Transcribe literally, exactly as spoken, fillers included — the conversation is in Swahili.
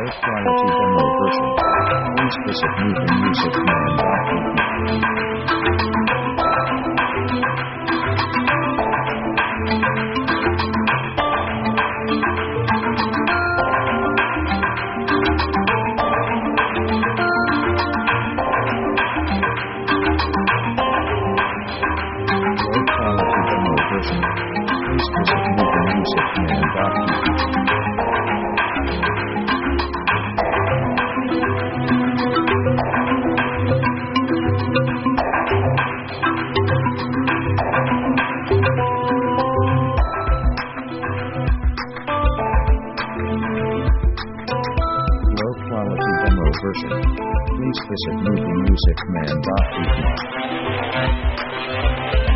quality demo version. Please visit movie music man dot p p. Low quality demo version. Please visit movie music man dot p p. Low quality demo version. Please visit movie music man dot p p.